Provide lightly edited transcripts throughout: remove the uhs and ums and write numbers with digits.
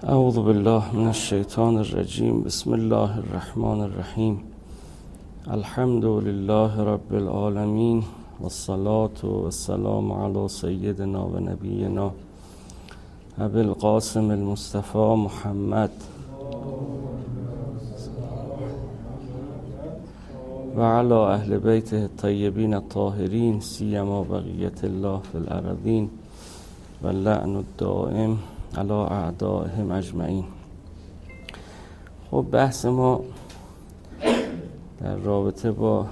اعوذ بالله من الشیطان الرجیم. بسم الله الرحمن الرحیم. الحمد لله رب العالمین والصلاة والسلام علی سیدنا و نبینا ابی القاسم المصطفى محمد و علی اهل بیته الطیبین الطاهرین سیما بقیت الله فی الارضین و لعن الدائم علی اعدائهم اجمعین. خب بحث ما در رابطه با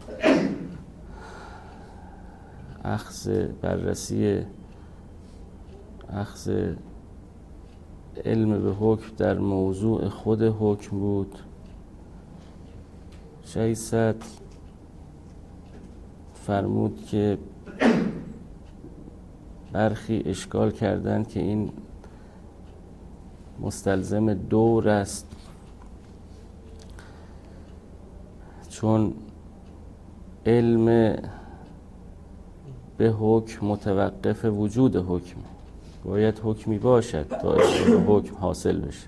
بررسی اخذ علم به حکم در موضوع خود حکم بود. شیخ صدر فرمود که برخی اشکال کردند که این مستلزم دور است، چون علم به حکم متوقف وجود حکم، باید حکمی باشد تا علم به حکم حاصل بشه.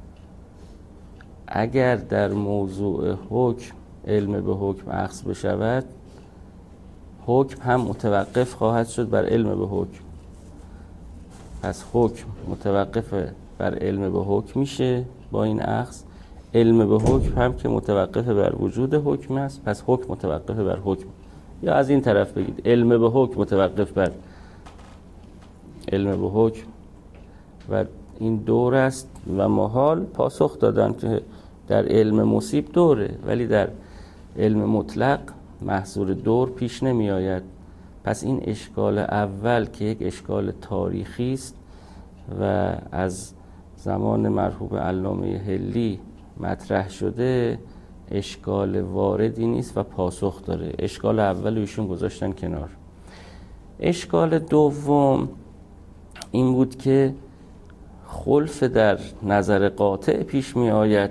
اگر در موضوع حکم علم به حکم اخذ بشود، حکم هم متوقف خواهد شد بر علم به حکم. پس حکم متوقف بر علم به حکم میشه با این اخذ، علم به حکم هم که متوقف بر وجود حکم است، پس حکم متوقف بر حکم. یا از این طرف بگید علم به حکم متوقف بر علم به حکم و این دور است و محال پاسخ دادن که در علم مصیب دوره، ولی در علم مطلق محصور دور پیش نمی آید. پس این اشکال اول که یک اشکال تاریخی است و از زمان مرحوم علامه حلی مطرح شده، اشکال واردی نیست و پاسخ داره. اشکال اول ایشون گذاشتن کنار. اشکال دوم این بود که خلف در نظر قاطع پیش می آید.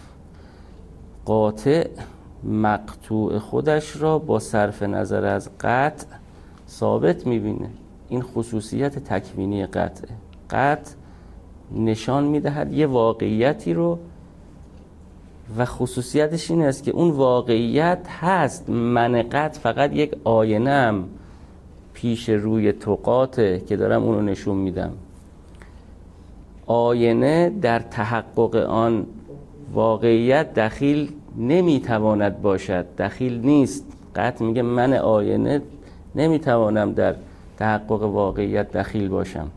قاطع مقطوع خودش را با صرف نظر از قطع ثابت می بینه. این خصوصیت تکوینی قطع. قطع نشان می دهد یه واقعیتی رو و خصوصیتش این است که اون واقعیت هست. من قطع فقط یک آینه‌ام پیش روی توقاته که دارم اونو نشون میدم. آینه در تحقق آن واقعیت دخیل نمیتواند باشد، دخیل نیست. قطع میگه من آینه نمیتوانم در تحقق واقعیت دخیل باشم.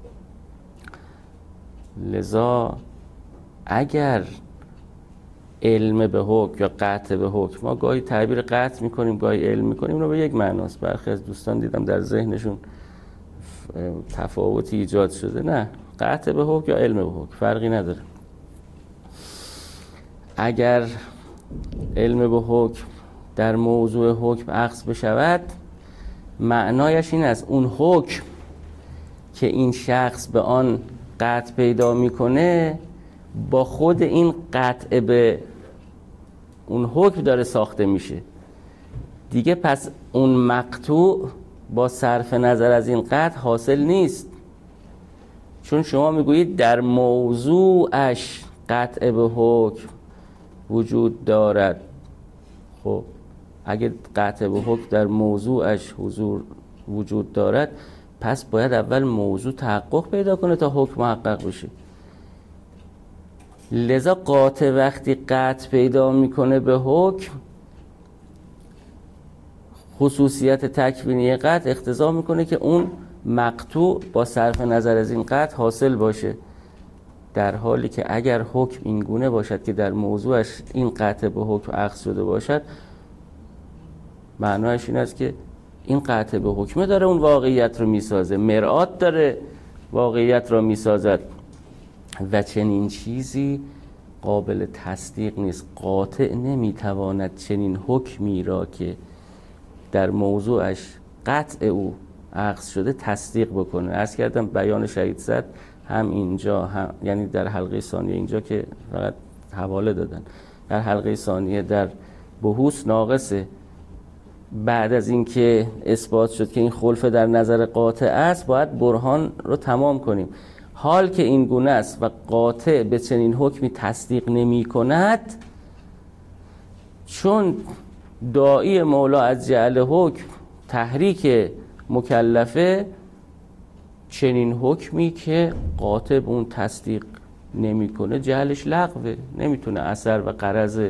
لذا اگر علم به حکم یا قطع به حکم، ما گاهی تعبیر قطع میکنیم گاهی علم میکنیم، اینو به یک معناست. برخی از دوستان دیدم در ذهنشون تفاوتی ایجاد شده. نه، قطع به حکم یا علم به حکم فرقی نداره. اگر علم به حکم در موضوع حکم اخذ بشود، معنایش این است اون حکم که این شخص به آن قطع پیدا میکنه با خود این قطع به اون حکم داره ساخته میشه دیگه. پس اون مقطوع با صرف نظر از این قطع حاصل نیست، چون شما میگویید در موضوعش قطع به حکم وجود دارد. خب اگه قطع به حکم در موضوعش وجود دارد، پس باید اول موضوع تحقق پیدا کنه تا حکم محقق بشه. لذا قاطع وقتی قطع پیدا میکنه به حکم، خصوصیت تکوینی قطع اقتضا میکنه که اون مقطوع با صرف نظر از این قطع حاصل باشه، در حالی که اگر حکم این گونه باشد که در موضوعش این قطع به حکم اخذ شده باشد، معنایش این است که این قطع به حکمه داره اون واقعیت رو میسازه، مرآت داره واقعیت رو میسازد و چنین چیزی قابل تصدیق نیست. قاطع نمیتواند چنین حکمی را که در موضوعش قطع او اخذ شده تصدیق بکنه. عرض کردم بیان شهید صدر هم اینجا یعنی در حلقه ثانیه اینجا که فقط حواله دادن، در حلقه ثانیه در بحوث ناقصه. بعد از اینکه اثبات شد که این خلف در نظر قاطع است، باید برهان رو تمام کنیم. حال که این گونه است و قاطع به چنین حکمی تصدیق نمی کند، چون داعی مولا از جعل حکم تحریک مکلفه، چنین حکمی که قاطع به اون تصدیق نمیکنه جعلش لغوه، نمیتونه اثر و غرض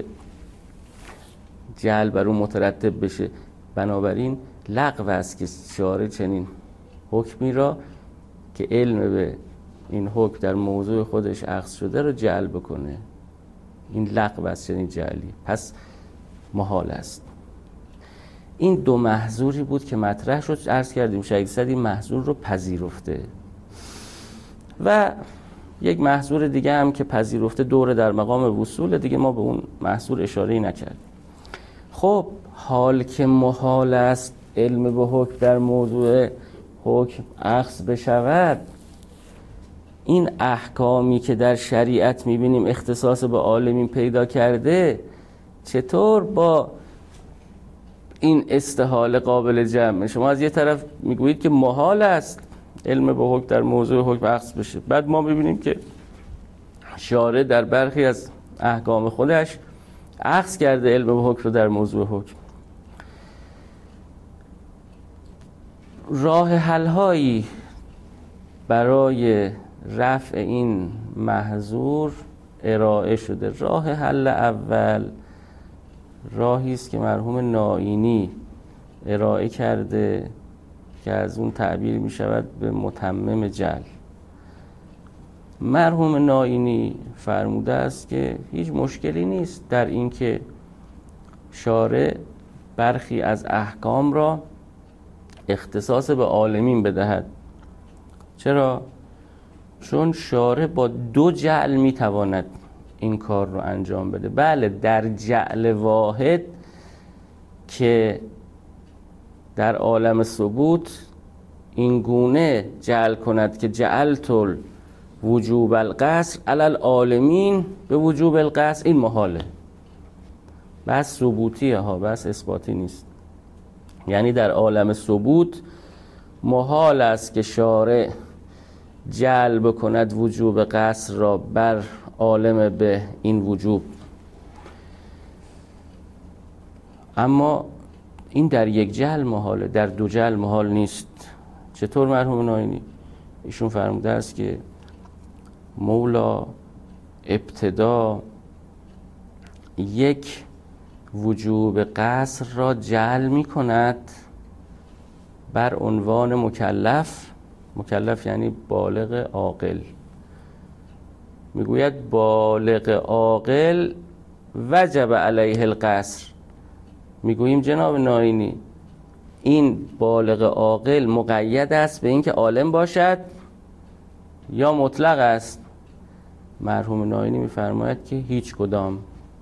جعل بر اون مترتب بشه. بنابراین لغو است که شارع چنین حکمی را که علم به این حکم در موضوع خودش اخذ شده رو جعل بکنه. این لغو است چنین جعلی، پس محال است. این دو محظوری بود که مطرح شد. عرض کردیم شیخ صد این محظور رو پذیرفته و یک محظور دیگه هم که پذیرفته دوره در مقام وصول دیگه، ما به اون محظور اشاره نکردیم. خب حال که محال است علم به حکم در موضوع حکم اخذ بشود، این احکامی که در شریعت میبینیم اختصاص به عالمین پیدا کرده چطور با این استحاله قابل جمع؟ شما از یه طرف میگویید که محال است علم به حکم در موضوع حکم اخذ بشه، بعد ما میبینیم که شارع در برخی از احکام خودش اخذ کرده علم به حکم رو در موضوع حکم. راه حل هایی برای رفع این محظور ارائه شده. راه حل اول راهی است که مرحوم نائینی ارائه کرده که از اون تعبیر می شود به متمم جعل. مرحوم نائینی فرموده است که هیچ مشکلی نیست در این که شارع برخی از احکام را اختصاص به عالمین بدهد. چرا؟ چون شارع با دو جعل می تواند این کار رو انجام بده. بله، در جعل واحد که در عالم ثبوت این گونه جعل کند که جعلت وجوب القصر علی العالمین به وجوب القصر، این محاله، بس ثبوتیه ها، بس اثباتی نیست. یعنی در عالم ثبوت محال است که شارع جعل بکند وجوب قصر را بر عالم به این وجوب. اما این در یک جعل محاله، در دو جعل محال نیست. چطور مرحوم نائینی؟ ایشون فرموده است که مولا ابتدا یک وجوب قصر را جعل می کند بر عنوان مکلف. مکلف یعنی بالغ عاقل. میگوید بالغ عاقل وجب علیه القصر. میگوییم جناب نائینی این بالغ عاقل مقید است به اینکه عالم باشد یا مطلق است؟ مرحوم نائینی میفرماید که هیچ کدام.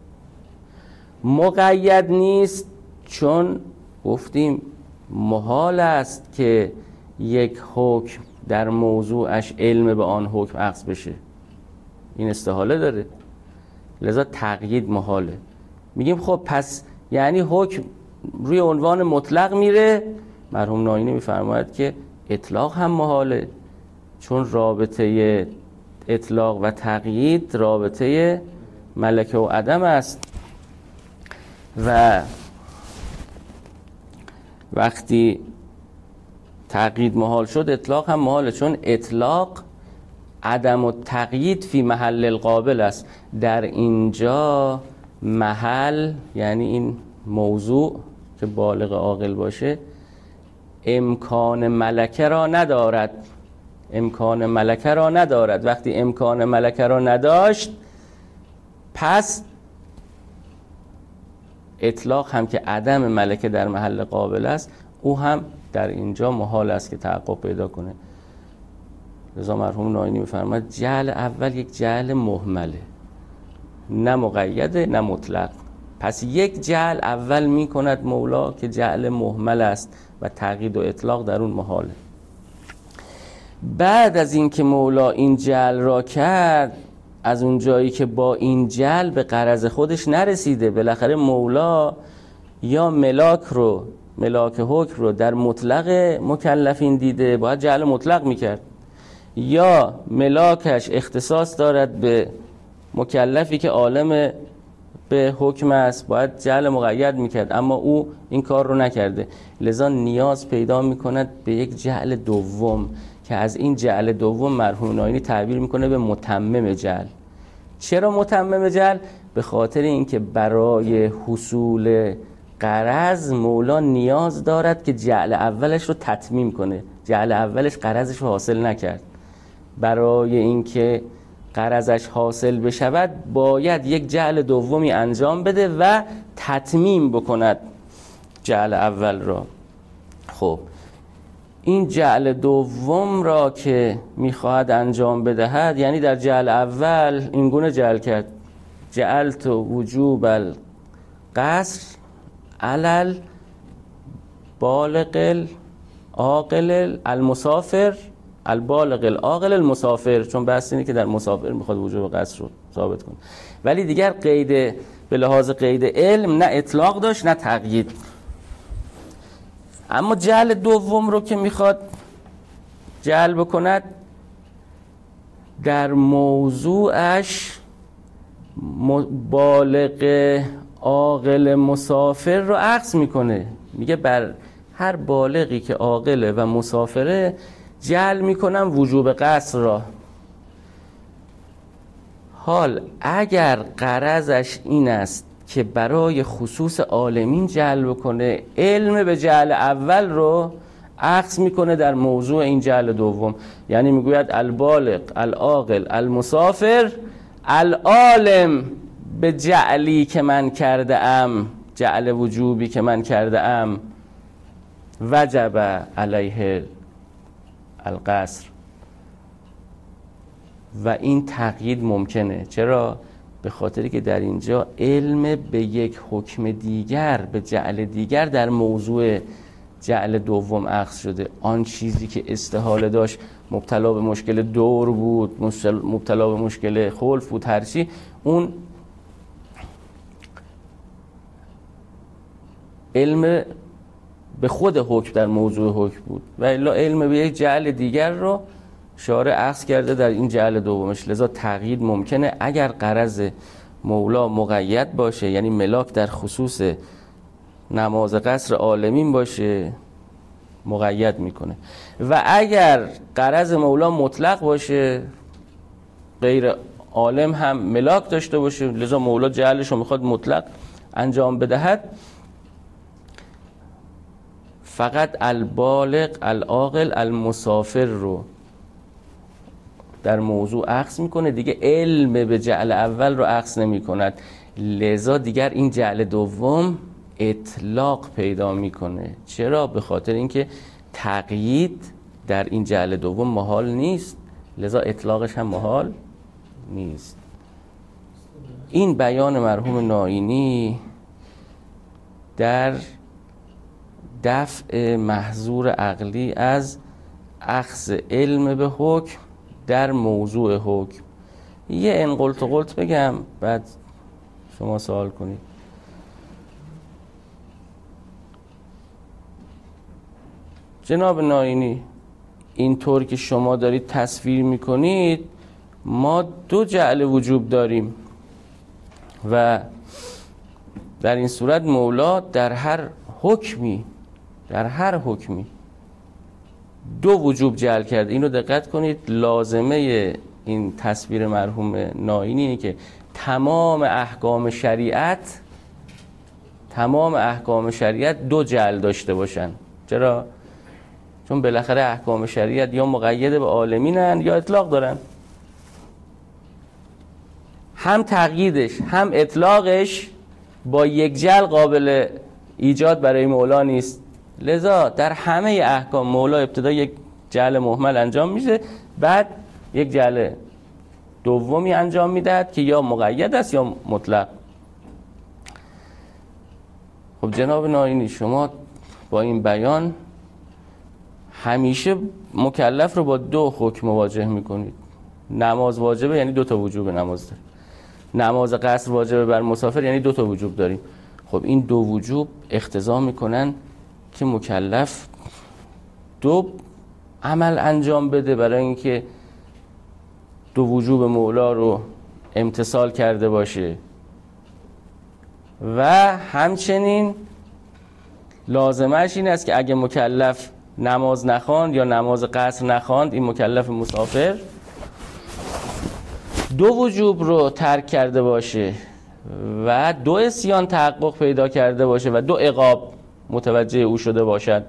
مقید نیست چون گفتیم محال است که یک حکم در موضوعش علم به آن حکم اخذ بشه، این استحاله داره، لذا تقیید محاله. میگیم خب پس یعنی حکم روی عنوان مطلق میره؟ مرحوم نائینی میفرماید که اطلاق هم محاله، چون رابطه اطلاق و تقیید رابطه ملکه و عدم است و وقتی تقیید محال شد اطلاق هم محاله، چون اطلاق عدم و تقیید فی محل القابل است. در اینجا محل یعنی این موضوع که بالغ عاقل باشه امکان ملکه را ندارد. امکان ملکه را ندارد. وقتی امکان ملکه را نداشت پس اطلاق هم که عدم ملکه در محل قابل است او هم در اینجا محال است که تحقق پیدا کنه. لذا مرحوم نائینی می‌فرماید جعل اول یک جعل مهمله، نه مقیده نه مطلق. پس یک جعل اول می‌کند مولا که جعل مهمل است و تقیید و اطلاق در اون محاله. بعد از اینکه مولا این جعل را کرد، از اون جایی که با این جعل به غرض خودش نرسیده، بالاخره مولا یا ملاک حکم رو در مطلق مکلفین دیده، باید جعل مطلق میکرد. یا ملاکش اختصاص دارد به مکلفی که عالم به حکم است، باید جعل مقید میکرد اما او این کار رو نکرده، لذا نیاز پیدا میکند به یک جعل دوم که از این جعل دوم مرحوم ناینی تعبیر میکنه به متمم جعل. چرا متمم جعل؟ به خاطر اینکه برای حصول غرض مولا نیاز دارد که جعل اولش رو تتمیم کنه. جعل اولش غرضش رو حاصل نکرد، برای اینکه غرضش حاصل بشود باید یک جعل دومی انجام بده و تتمیم بکند جعل اول را. خب این جعل دوم را که میخواهد انجام بدهد، یعنی در جعل اول این گونه جعل کرد: جعلت وجوب القصر علل بالغ العاقل المسافر البالغ العاقل المسافر، چون بحث اینه که در مسافر میخواد وجوب قصر رو ثابت کنه. ولی دیگر قید به لحاظ قید علم نه اطلاق داشت نه تقیید. اما جعل دوم رو که میخواد جعل بکند، در موضوعش بالغ عاقل مسافر رو عکس میکنه، میگه بر هر بالغی که عاقله و مسافره جعل میکنم وجوب قصر را. حال اگر غرضش این است که برای خصوص عالمین جعل بکنه، علم به جعل اول رو عکس میکنه در موضوع این جعل دوم، یعنی میگوید البالغ العاقل المسافر العالم به جعلی که من کرده ام، جعل وجوبی که من کرده ام، وجب علیه القصر. و این تقیید ممکنه. چرا؟ به خاطری که در اینجا علم به یک حکم دیگر، به جعل دیگر در موضوع جعل دوم اخذ شده. آن چیزی که استحاله داشت، مبتلا به مشکل دور بود، مبتلا به مشکل خلف بود، هر چی، اون علم به خود حکم در موضوع حکم بود و الا علم به یک جعل دیگر رو شارع اخذ کرده در این جعل دومش. لذا تقیید ممکنه اگر غرض مولا مقید باشه، یعنی ملاک در خصوص نماز قصر عالمین باشه مقید میکنه، و اگر غرض مولا مطلق باشه، غیر عالم هم ملاک داشته باشه، لذا مولا جعلش رو میخواد مطلق انجام بدهد، فقط البالغ العاقل المسافر رو در موضوع اخذ میکنه، دیگه علم به جعل اول رو اخذ نمی کند. لذا دیگر این جعل دوم اطلاق پیدا میکنه. چرا؟ به خاطر اینکه تقیید در این جعل دوم محال نیست، لذا اطلاقش هم محال نیست. این بیان مرحوم ناینی در دفع محظور عقلی از اخذ علم به حکم در موضوع حکم. یه انقلت و قلت بگم بعد شما سوال کنید. جناب ناینی، اینطور که شما دارید تصویر میکنید ما دو جعل وجوب داریم و در این صورت مولا در هر حکمی دو وجوب جعل کرد. اینو دقت کنید. لازمه این تصویر مرحوم ناینی اینه که تمام احکام شریعت دو جعل داشته باشن. چرا؟ چون بالاخره احکام شریعت یا مقید به عالمینن یا اطلاق دارن. هم تقییدش هم اطلاقش با یک جعل قابل ایجاد برای مولا نیست. لذا در همه احکام مولا ابتدا یک جعل مهمل انجام میشه، بعد یک جعل دومی انجام میدهد که یا مقید است یا مطلق. خب جناب ناینی، شما با این بیان همیشه مکلف رو با دو حکم مواجه میکنید. نماز واجبه یعنی دو تا وجوب نماز داریم، نماز قصر واجبه بر مسافر یعنی دو تا وجوب داریم. خب این دو وجوب اقتضا میکنن که مکلف دو عمل انجام بده برای اینکه دو وجوب مولا رو امتثال کرده باشه و همچنین لازمش این است که اگه مکلف نماز نخواند یا نماز قصر نخواند، این مکلف مسافر دو وجوب رو ترک کرده باشه و دو عصیان تحقق پیدا کرده باشه و دو عقاب متوجه او شده باشد.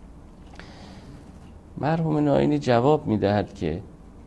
مرحوم ناینی جواب میدهد که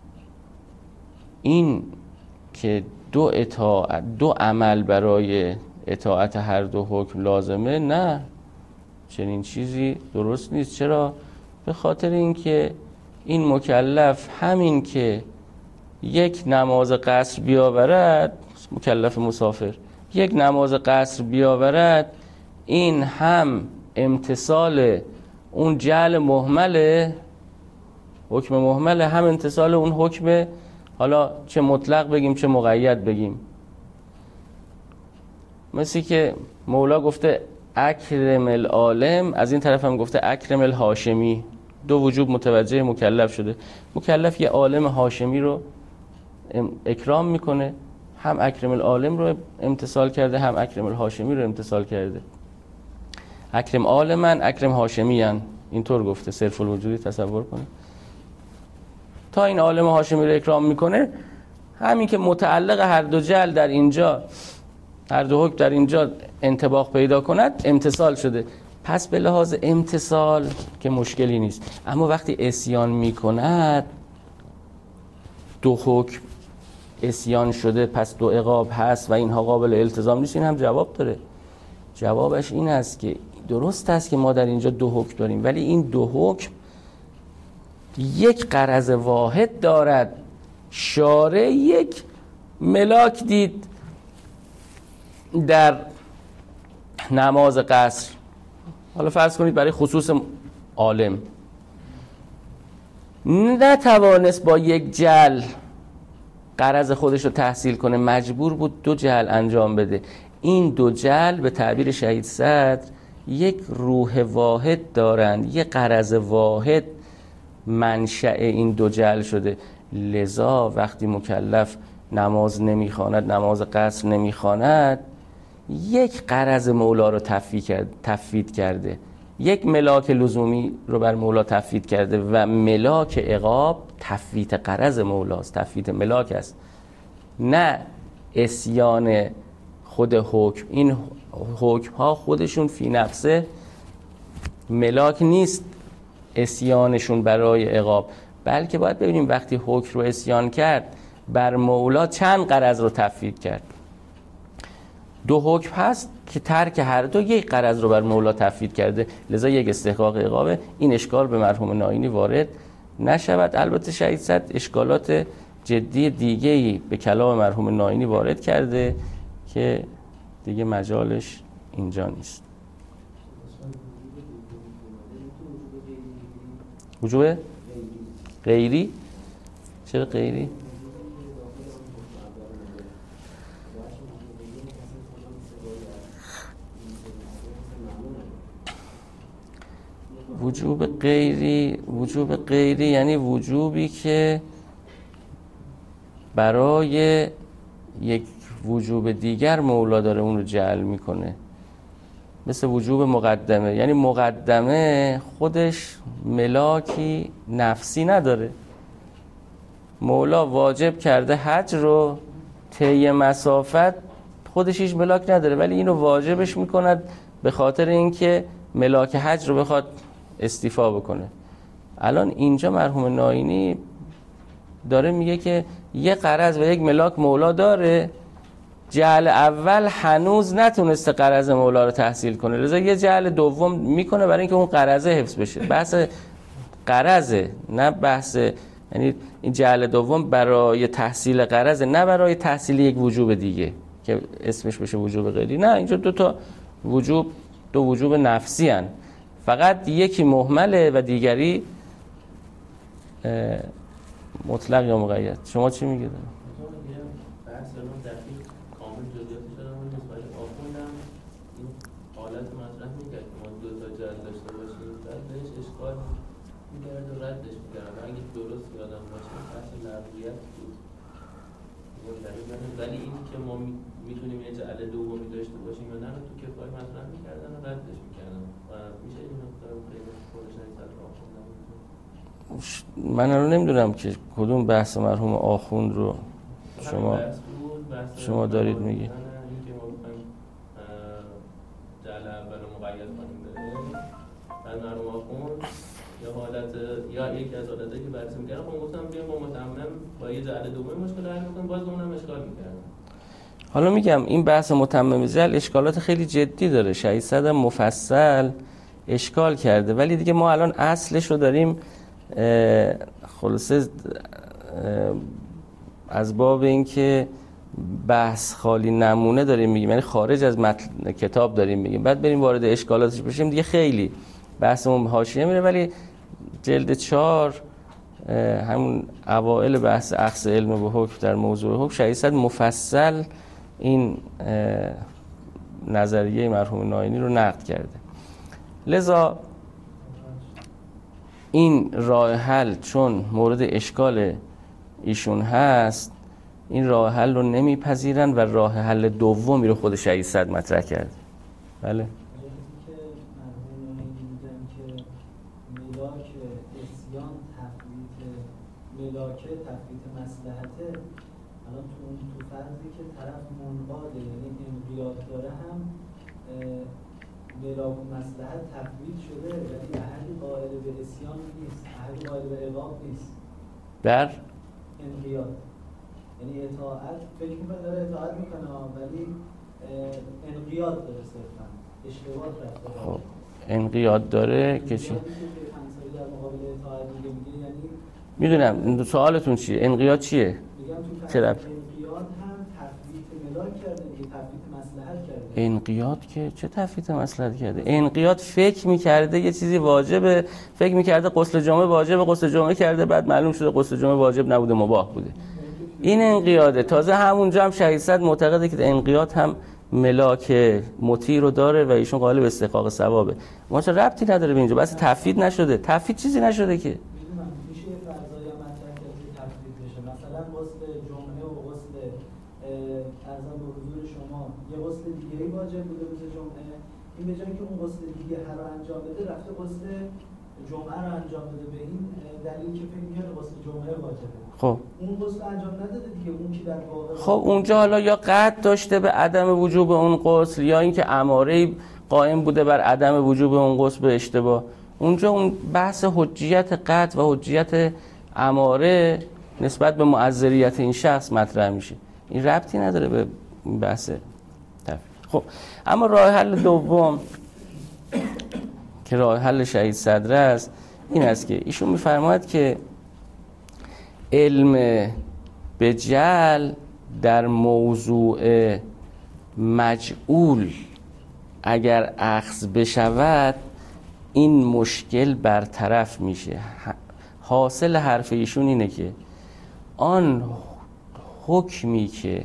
این که دو عمل برای اطاعت هر دو حکم لازمه، نه، چنین چیزی درست نیست. چرا؟ به خاطر اینکه این مکلف همین که یک نماز قصر بیاورد، مکلف مسافر یک نماز قصر بیاورد، این هم امتثال اون جعل مهمله، حکم مهمله، هم امتثال اون حکم، حالا چه مطلق بگیم چه مقید بگیم. مثل که مولا گفته اکرم العالم، از این طرف هم گفته اکرم الهاشمی، دو وجوب متوجه مکلف شده. مکلف یه عالم هاشمی رو اکرام میکنه، هم اکرم العالم رو امتثال کرده هم اکرم الهاشمی رو امتثال کرده. اکرم عالمن اکرم هاشمیان، اینطور گفته صرف الوجودی. تصور کنه تا این عالم هاشمی رو اکرام میکنه، همین که متعلق هر دو جعل در اینجا، هر دو حکم در اینجا انطباق پیدا کند، امتثال شده. پس به لحاظ امتثال که مشکلی نیست. اما وقتی عصیان میکند، دو حکم عصیان شده، پس دو عقاب هست و اینها قابل التزام نیست، این هم جواب داره. جوابش این است که درست است که ما در اینجا دو حکم داریم، ولی این دو حکم یک غرض واحد دارد. شارع یک ملاک دید در نماز قصر، حالا فرض کنید برای خصوص عالم، نتوانست با یک جعل غرض خودش رو تحصیل کنه، مجبور بود دو جعل انجام بده. این دو جعل به تعبیر شهید صدر یک روح واحد دارند، یک غرض واحد منشأ این دو جعل شده. لذا وقتی مکلف نماز نمیخواند، نماز قصر نمیخواند، یک غرض مولا رو تفویض کرده، یک ملاک لزومی رو بر مولا تفویض کرده و ملاک عقاب تفویض غرض مولاست، تفویض ملاک است، نه عصیان خود حکم. این حکم ها خودشون فی نفسه ملاک نیست عصیانشون برای عقاب، بلکه باید ببینیم وقتی حکم رو عصیان کرد، بر مولا چند غرض رو تفویض کرد. دو حکم هست که ترک هر دو یک غرض رو بر مولا تفویض کرده، لذا یک استحقاق عقابه. این اشکال به مرحوم ناینی وارد نشود. البته شهید صدر اشکالات جدی دیگه‌ای به کلام مرحوم ناینی وارد کرده که دیگه مجالش اینجا نیست. وجوب غیری؟ چرا غیری؟ وجوب غیری یعنی وجوبی که برای یک وجوب دیگر مولا داره اون رو جعل میکنه، مثل وجوب مقدمه. یعنی مقدمه خودش ملاکی نفسی نداره، مولا واجب کرده حج رو، طی مسافت خودش هیچ ملاک نداره، ولی اینو واجبش میکند به خاطر اینکه ملاک حج رو بخواد استیفا بکنه. الان اینجا مرحوم ناینی داره میگه که یه غرض و یک ملاک مولا داره، جعل اول هنوز نتونسته غرض مولا رو تحصیل کنه، لذا یه جعل دوم میکنه برای اینکه اون غرض حفظ بشه. بحث غرضه، نه بحث، یعنی این جعل دوم برای تحصیل غرضه، نه برای تحصیل یک وجوب دیگه که اسمش بشه وجوب غیری. نه، اینجا دو وجوب نفسی هن. فقط یکی مهمله و دیگری مطلق یا مقید. شما چی میگید؟ بحث رو دقیق کامل جزئیاتش رو نیست، ولی آخوندم این حالت مطرح میکرد که ما دو تا جعل داشته باشیم، بعد بهش اشکال میکرد و ردش میکرد. اگه درست یادم باشه بحث لغویت بود ولی این که ما میتونیم یه جعل دومی داشته باشیم یا نه رو تو کفایه مطرح میکردن و ردش میکردن و میشه این نکته رو خیلی خودش نمی‌صد رو آخوندن. من رو نمیدونم که کدوم بحث مرحوم آخوند رو شما دارید میگی. این که ما بخوایم جعل اول رو مقید کنیم بره بعد مرحوم آخوند یا حالت یا یک از حالتایی که بررسی می‌کردن خب گفتم بیام با متمم با یه جعل دومی مشکل حل می‌کنیم باز اونم اشکال می‌کردن. حالا میگم این بحث متمم جعل اشکالات خیلی جدی داره. شهید صدر مفصل اشکال کرده ولی دیگه ما الان اصلش رو داریم خلاصه از باب این که بحث خالی نمونه داریم میگیم، یعنی خارج از متن کتاب داریم میگیم، بعد بریم وارد اشکالاتش بشیم دیگه خیلی بحثمون حاشیه میره. ولی جلد 4 همون اوائل بحث اخذ علم به حکم در موضوع حکم شهید صدر مفصل این نظریه مرحوم ناینی رو نقد کرده. لذا این راه حل چون مورد اشکال ایشون هست این راه حل رو نمیپذیرن و راه حل دومی رو خود شهید صدر مطرح کرده. بله ملاکه تفویت مصلحته الان تو فرضی که طرف منقاده یعنی انقیاد داره هم ملاک مصلحت تفویت شده ولی احدی قائل به عصیان نیست، احدی قائل به عقاب نیست در انقیاد، یعنی اطاعت فکر میکنه داره اطاعت میکنه ولی انقیاد داره صرفا اشتباه رفته. خب انقیاد داره که چی؟ در مقابل اطاعت میگه یعنی میدونم سوالتون چیه؟ انقیاد چیه؟ میگم تو چه انقیاد هم تفویت ملاک کرده دیگه، تفویت مصلحت کرده. انقیاد که چه تفویت مصلحت کرده؟ انقیاد فکر میکرده یه چیزی واجبه، فکر میکرده غسل جمعه واجبه، غسل جمعه کرده بعد معلوم شده غسل جمعه واجب نبوده مباح بوده. این انقیاده. تازه همونجا هم شهید صدر معتقده که انقیاد هم ملاک مطیع رو داره و ایشون قائل به استحقاق ثوابه. ما چه ربطی نداره به اینجا، بس تفویت نشده، تفویت چیزی نشده که. غسل جمعه و غسل ارزان به حضور شما یه غسل دیگه‌ای واجب بوده روز جمعه، این به جای که اون غسل دیگه رو انجام بده رفته غسل جمعه رو انجام بده به این دلیل که فکر می‌کنه غسل جمعه واجبه. خب اون غسل انجام نداده دیگه، اون که در واقع خب اونجا حالا یا قطع داشته به عدم وجوب اون غسل یا اینکه اماره قائم بوده بر عدم وجوب اون غسل به اشتباه. اونجا اون بحث حجیت قطع و حجیت اماره نسبت به معذریت این شخص مطرح میشه. این ربطی نداره به بحث تفویت. خب اما راه حل دوم که راه حل شهید صدر است این است که ایشون میفرماید که علم به جعل در موضوع مجعول اگر اخذ بشود این مشکل برطرف میشه. حاصل حرف ایشون اینه که آن حکمی که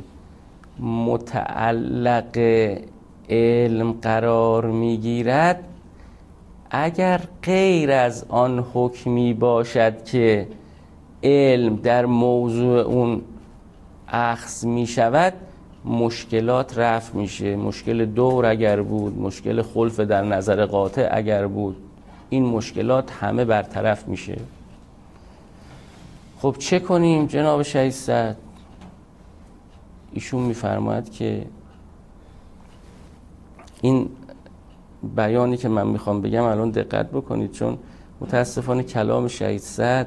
متعلق علم قرار میگیرد اگر غیر از آن حکمی باشد که علم در موضوع اون اخذ میشود مشکلات رفع میشه. مشکل دور اگر بود، مشکل خلف در نظر قاطع اگر بود، این مشکلات همه برطرف میشه. خب چه کنیم جناب شهید صدر؟ ایشون میفرماید که این بیانی که من میخوام بگم الان دقت بکنید چون متاسفانه کلام شهید صدر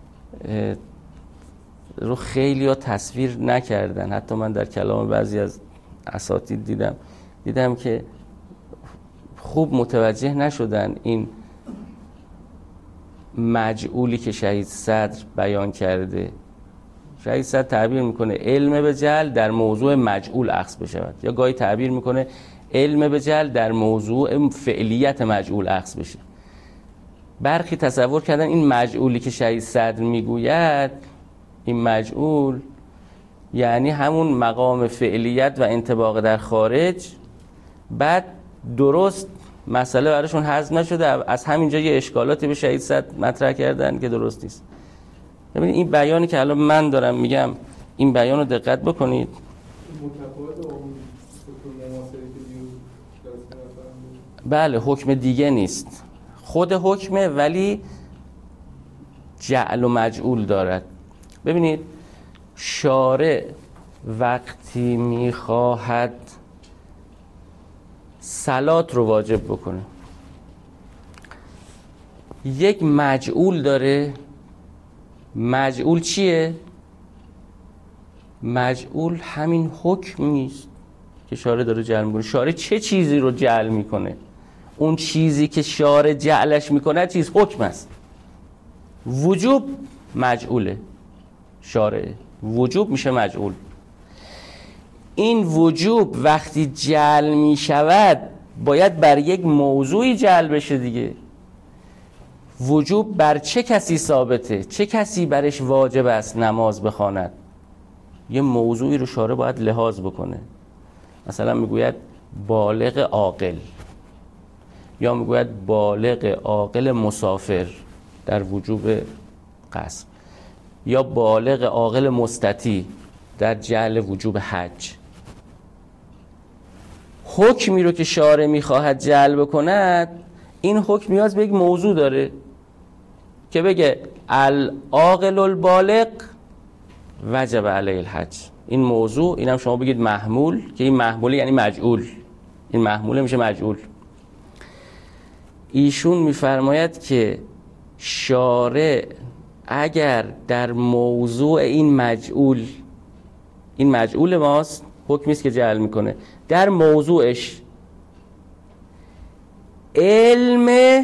رو خیلی ها تصویر نکردن. حتی من در کلام بعضی از اساتید دیدم که خوب متوجه نشدن این مجعولی که شهید صدر بیان کرده. شهید صدر تعبیر میکنه علم به جعل در موضوع مجعول اخذ بشود، یا گاهی تعبیر میکنه علم به جعل در موضوع فعلیت مجعول اخذ بشه. برخی تصور کردن این مجعولی که شهید صدر میگوید، این مجعول یعنی همون مقام فعلیت و انطباق در خارج، بعد درست مسئله براشون هضم نشده، از همینجا یه اشکالاتی به شهید صدر مطرح کردن که درست نیست. ببینید این بیانی که الان من دارم میگم این بیان رو دقت بکنید. بله حکم دیگه نیست، خود حکمه ولی جعل و مجعول دارد. ببینید شارع وقتی میخواهد صلات رو واجب بکنه یک مجعول داره. مجعول چیه؟ مجعول همین حکمیست که شارع داره جعل میکنه. شارع چه چیزی رو جعل میکنه؟ اون چیزی که شارع جعلش میکنه چیز حکم است. وجوب مجعوله، شارع وجوب میشه مجعول. این وجوب وقتی جعل میشود باید بر یک موضوعی جعل بشه دیگه. وجوب بر چه کسی ثابته؟ چه کسی برش واجب است نماز بخواند؟ یه موضوعی رو شارع باید لحاظ بکنه. مثلا میگوید بالغ عاقل، یا میگوید بالغ عاقل مسافر در وجوب قصر، یا بالغ عاقل مستطیع در جعل وجوب حج. حکمی رو که شارع میخواهد جعل بکند، این حکم نیاز به یک موضوع داره که بگه العاقل البالغ وجب علیه الحج. این موضوع، اینم شما بگید محمول، که این محموله یعنی مجعول. این محموله میشه مجعول. ایشون میفرماید که شارع اگر در موضوع این مجعول ماست، حکمی است که جعل میکنه، در موضوعش علم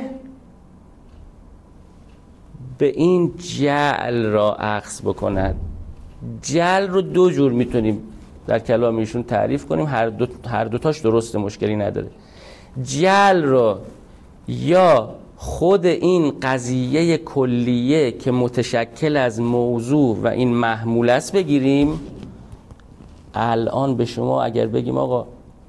به این جعل را اخذ بکند. جعل رو دو جور میتونیم در کلام ایشون تعریف کنیم، هر دوتاش درسته، مشکلی نداره. جعل رو یا خود این قضیه کلیه که متشکل از موضوع و این محمول است بگیریم. الان به شما اگر بگیم آقا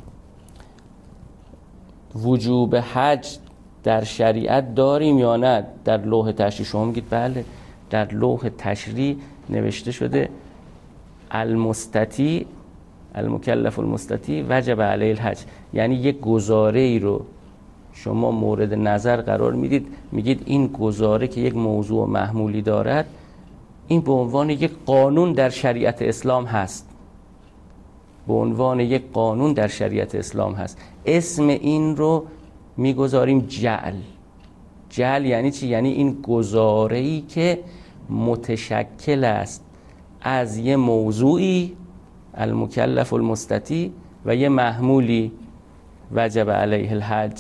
وجوب حج در شریعت داریم یا نه، در لوح تشریع، شما میگید بله در لوح تشریع نوشته شده المستطیع المکلف المستطیع وجب علیه الحج. یعنی یک گزاره ای رو شما مورد نظر قرار میدید، میگید این گزاره که یک موضوع محمولی دارد، این به عنوان یک قانون در شریعت اسلام هست. به عنوان یک قانون در شریعت اسلام هست. اسم این رو میگذاریم جعل. جعل یعنی چی؟ یعنی این گزاره‌ای که متشکل است از یه موضوعی المکلف المستطیع و یه محمولی وجب علیه الحج.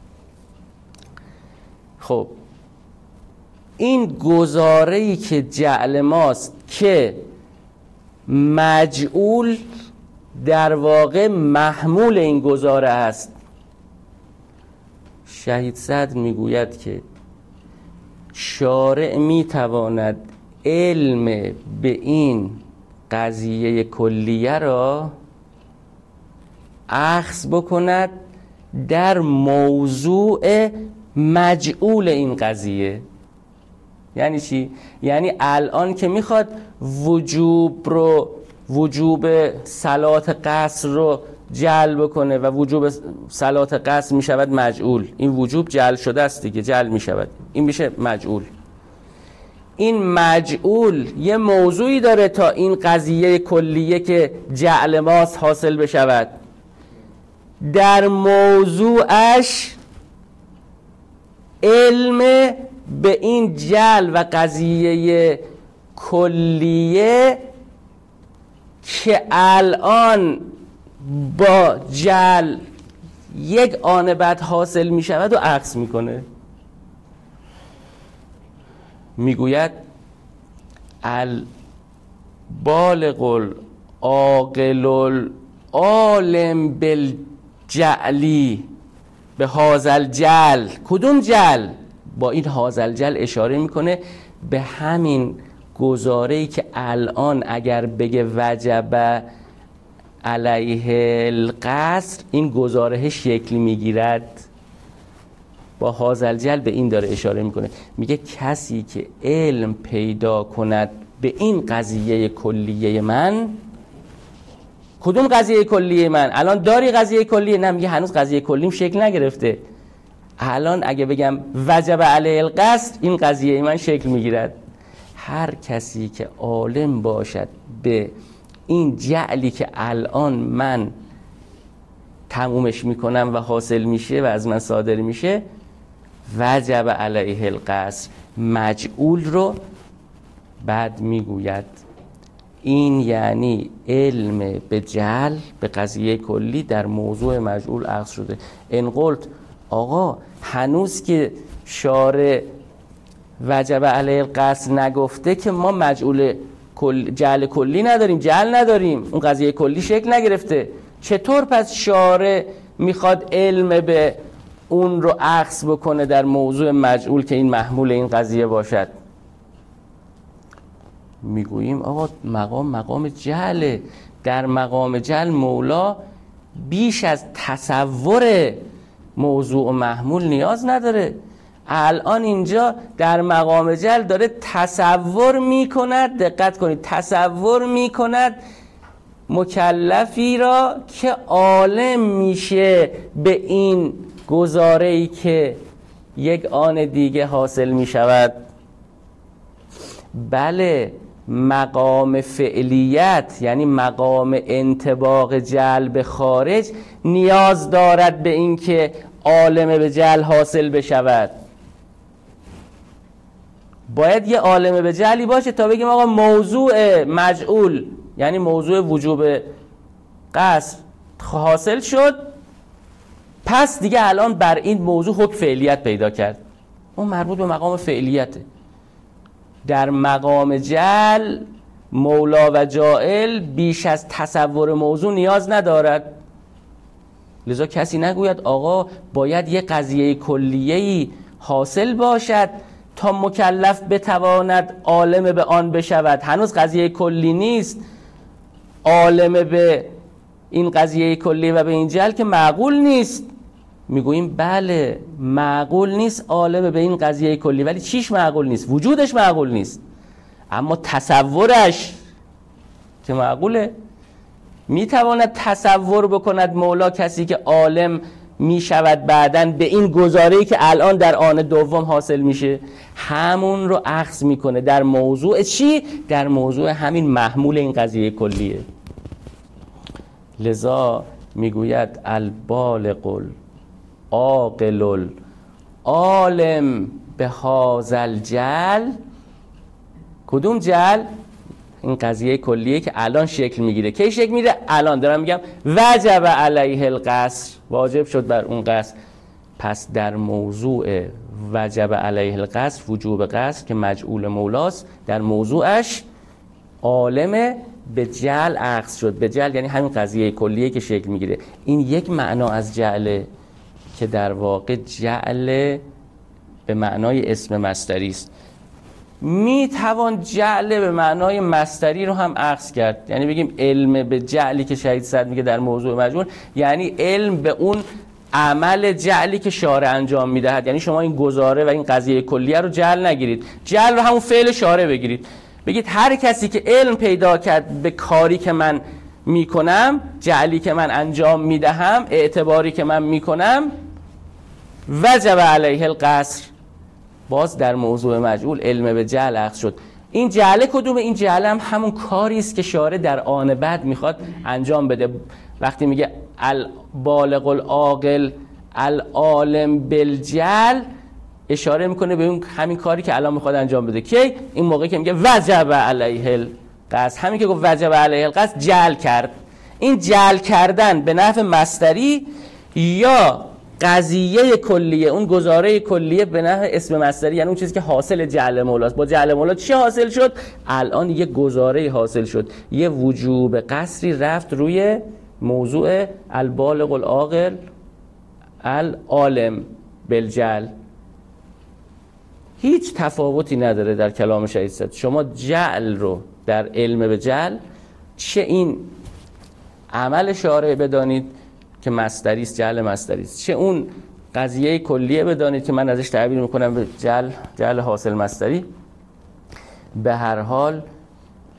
خب این گزاره‌ای که جعل ماست که مجعول در واقع محمول این گزاره است. شهید صدر میگوید که شارع میتواند علم به این قضیه کلیه را اخذ بکند در موضوع مجعول این قضیه. یعنی چی؟ یعنی الان که میخواد وجوب صلات قصر رو جعل بکنه و وجوب صلات قصر میشود مجعول. این وجوب جعل شده است دیگه، جعل میشود، این میشه مجعول. این مجعول یه موضوعی داره تا این قضیه کلیه که جعل ماست حاصل بشود. در موضوعش علم به این جعل و قضیه کلیه که الان با جعل یک آن بعد حاصل می شود و عکس می کنه. می گوید البالغ العاقل العالم بالجعلی به هازل جعل. کدوم جعل؟ با این هازل جعل اشاره میکنه به همین گزاره‌ای که الان اگر بگه وجب علیه القصر، این گزاره شکل میگیرد. با هازل جعل به این داره اشاره میکنه. میگه کسی که علم پیدا کند به این قضیه کلیه من. کدوم قضیه کلیه من؟ الان داری قضیه کلیه؟ نه، میگه هنوز قضیه کلیم شکل نگرفته. الان اگه بگم وجب علیه القصر، این قضیه من شکل میگیرد. هر کسی که عالم باشد به این جعلی که الان من تمومش میکنم و حاصل میشه و از من صادر میشه، وجب علیه القصر مجعول رو بعد میگوید. این یعنی علم به جعل، به قضیه کلی در موضوع مجعول اخذ شده. ان قلت آقا هنوز که شارع وجب علیه القصر نگفته که ما مجعول جعل کلی نداریم، جعل نداریم، اون قضیه کلی شکل نگرفته، چطور پس شارع میخواد علم به اون رو اخذ بکنه در موضوع مجعول که این محمول این قضیه باشد؟ میگوییم آقا مقام جعله. در مقام جعل مولا بیش از تصور موضوع و محمول نیاز نداره. الان اینجا در مقام جعل داره تصور میکند، دقت کنید، تصور میکند مکلفی را که عالم میشه به این گزاره‌ای که یک آن دیگه حاصل میشود. بله، مقام فعلیت یعنی مقام انطباق جعل به خارج نیاز دارد به این که عالم به جعل حاصل بشود. باید یه عالم به جعلی باشه تا بگیم آقا موضوع مجعول یعنی موضوع وجوب قصر حاصل شد، پس دیگه الان بر این موضوع حکم فعلیت پیدا کرد. اون مربوط به مقام فعلیته. در مقام جعل مولا و جاعل بیش از تصور موضوع نیاز ندارد. لذا کسی نگوید آقا باید یه قضیه کلیه‌ای حاصل باشد تا مکلف بتواند عالم به آن بشود. هنوز قضیه کلی نیست، عالم به این قضیه کلی و به این جعل که معقول نیست. میگوییم بله معقول نیست عالم به این قضیه کلی، ولی چیش معقول نیست؟ وجودش معقول نیست، اما تصورش که معقوله. میتواند تصور بکند مولا کسی که عالم میشود بعدن به این گزاره‌ای که الان در آن دوم حاصل میشه، همون رو اخذ میکنه در موضوع چی؟ در موضوع همین محمول این قضیه کلیه. لذا میگوید البالغ عاقل عالم به هذا الجعل. کدوم جعل؟ این قضیه کلیه که الان شکل میگیره. کی شکل میگیره؟ الان دارم میگم وجب علیه القصر، واجب شد بر اون قصر. پس در موضوع وجب علیه القصر، وجوب قصر که مجعول مولاست، در موضوعش عالم به جعل اخذ شد. به جعل یعنی همین قضیه کلیه که شکل میگیره. این یک معنا از جعله که در واقع جعل به معنای اسم مصدری است. می توان جعل به معنای مصدری رو هم اخذ کرد، یعنی بگیم علم به جعلی که شهید صدر میگه در موضوع مجعول، یعنی علم به اون عمل جعلی که شارع انجام میدهد. یعنی شما این گزاره و این قضیه کلیه رو جعل نگیرید، جعل رو همون فعل شارع بگیرید. بگید هر کسی که علم پیدا کرد به کاری که من میکنم، جعلی که من انجام میدهم، اعتباری که من میکنم، وجب علیه القصر. باز در موضوع مجعول علم به جعل اخذ شد. این جعل کدومه؟ این جعل هم همون کاری است که شارع در آن بعد میخواد انجام بده. وقتی میگه البالغ العاقل العالم بالجعل، اشاره میکنه به اون همین کاری که الان میخواد انجام بده. کی؟ این موقعی که میگه وجب علیه القصر. همین که گفت وجب علیه القصر جعل کرد. این جعل کردن به نحو مصدری یا قضیه کلیه، اون گزاره کلیه به نحو اسم مصدری، یعنی اون چیزی که حاصل جعل مولاست. با جعل مولا چی حاصل شد؟ الان یه گزاره حاصل شد، یه وجوب قصری رفت روی موضوع البالغ العاقل العالم بالجعل. هیچ تفاوتی نداره در کلام شهید صدر. شما جعل رو در علم به جعل، چه این عمل شارع بدانید که مصدری است، جعل مصدری است، چه اون قضیه کلیه بدانید که من ازش تعبیر میکنم به جعل حاصل مصدری، به هر حال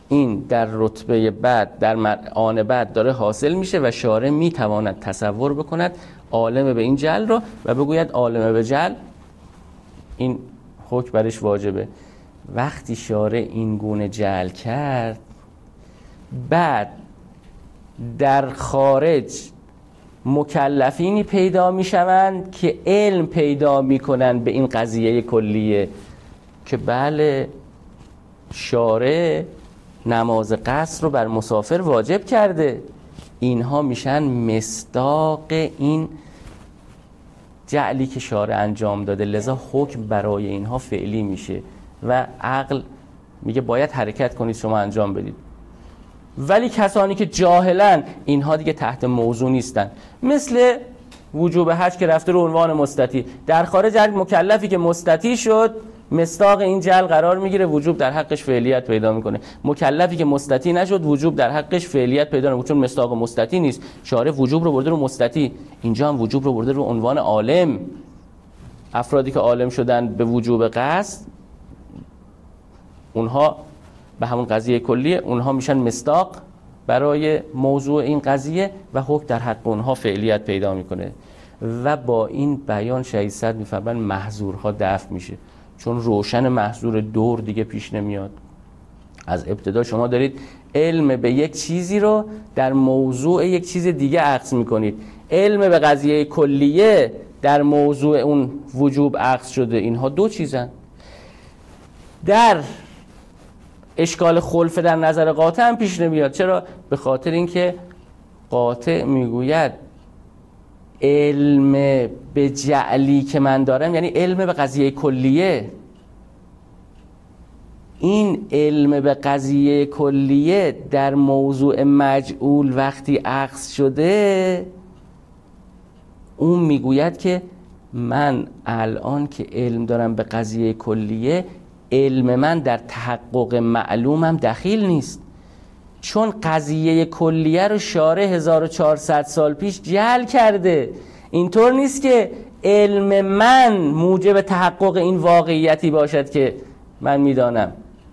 این در رتبه بعد در آن بعد داره حاصل میشه و شارع میتواند تصور بکند عالم به این جل رو و بگوید عالم به جل این حکم برش واجبه. وقتی شارع این گونه جعل کرد، بعد در خارج مکلفینی پیدا میشوند که علم پیدا میکنن به این قضیه کلیه که بله شارع نماز قصر رو بر مسافر واجب کرده. اینها میشن مصداق این جعلی که شارع انجام داده، لذا حکم برای اینها فعلی میشه و عقل میگه باید حرکت کنید، شما انجام بدید. ولی کسانی که جاهلن اینها دیگه تحت موضوع نیستن، مثل وجوب حج که رفته رو عنوان مستطیع. در خارج هر مکلفی که مستطیع شد مصداق این جعل قرار میگیره، وجوب در حقش فعلیت پیدا میکنه. مکلفی که مستطیع نشد وجوب در حقش فعلیت پیدا نمیکنه، چون مصداق مستطیع نیست. شارع وجوب رو برده رو مستطیع، اینجا هم وجوب رو برده رو عنوان عالم. افرادی که عالم شدن به وجوب قصد، اونها به همون قضیه کلیه، اونها میشن مصداق برای موضوع این قضیه و حکم در حق اونها فعلیت پیدا میکنه. و با این بیان شهید صدر میفرمایند محظورها دفع میشه، چون روشن محظور دور دیگه پیش نمیاد. از ابتدا شما دارید علم به یک چیزی رو در موضوع یک چیز دیگه عکس میکنید. علم به قضیه کلیه در موضوع اون وجوب عکس شده. اینها دو چیزن. در اشکال خلفه در نظر قاطع هم پیش نمیاد. چرا؟ به خاطر اینکه قاطع میگوید علم به جعلی که من دارم یعنی علم به قضیه کلیه. این علم به قضیه کلیه در موضوع مجعول وقتی عکس شده، اون میگوید که من الان که علم دارم به قضیه کلیه، علم من در تحقق معلومم دخیل نیست، چون قضیه کلیه رو شارع 1400 سال پیش جعل کرده. اینطور نیست که علم من موجب تحقق این واقعیتی باشد که من میدانم،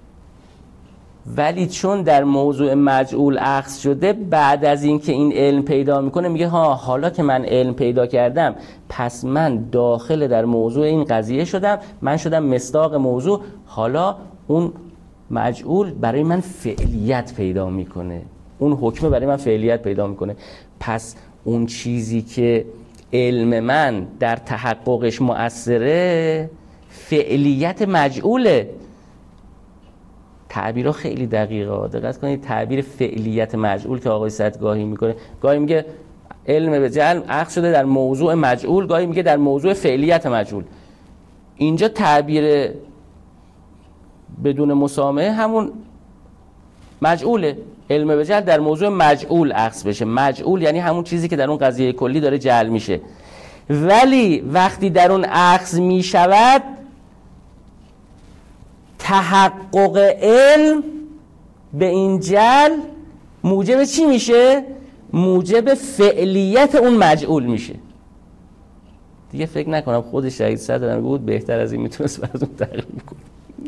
ولی چون در موضوع مجعول عکس شده، بعد از این که این علم پیدا میکنه میگه ها حالا که من علم پیدا کردم پس من داخل در موضوع این قضیه شدم، من شدم مصداق موضوع، حالا اون مجعول برای من فعلیت پیدا میکنه، اون حکم برای من فعلیت پیدا میکنه. پس اون چیزی که علم من در تحققش مؤثره فعلیت مجعوله. تعبیرها خیلی دقیقه، دقت کنید. تعبیر فعلیت مجعول که آقای سعد گاهی میکنه، گاهی میگه علم به جعل عکس شده در موضوع مجعول، گاهی میگه در موضوع فعلیت مجعول. اینجا تعبیر بدون مسامحه همون مجعوله. علم به جعل در موضوع مجعول عکس بشه. مجعول یعنی همون چیزی که در اون قضیه کلی داره جعل میشه، ولی وقتی در اون عکس میشود تحقق علم به این جعل موجب چی میشه؟ موجب فعلیت اون مجعول میشه. دیگه فکر نکنم خود شهید صدر بود بهتر از این میتونست براتون تعریف کنه.